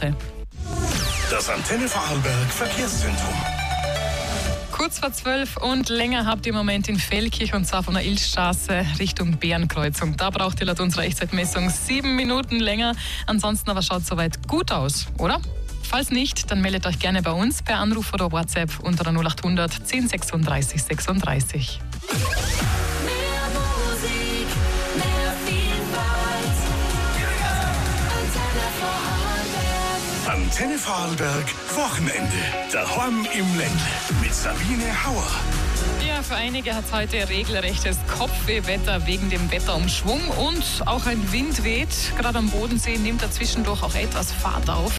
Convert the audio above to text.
Woche. Das Antenne Vorarlberg Verkehrszentrum. Kurz vor 12 und länger habt ihr im Moment in Feldkirch, und zwar von der Ilzstraße Richtung Bärenkreuzung. Da braucht ihr laut unserer Echtzeitmessung 7 Minuten länger. Ansonsten aber schaut soweit gut aus, oder? Falls nicht, dann meldet euch gerne bei uns per Anruf oder WhatsApp unter der 0800 10 36 36. Antenne Vorarlberg Wochenende. Daheim im Ländle mit Sabine Hauer. Ja, für einige hat es heute regelrechtes Kopfwehwetter wegen dem Wetterumschwung und auch ein Wind weht. Gerade am Bodensee nimmt er zwischendurch auch etwas Fahrt auf.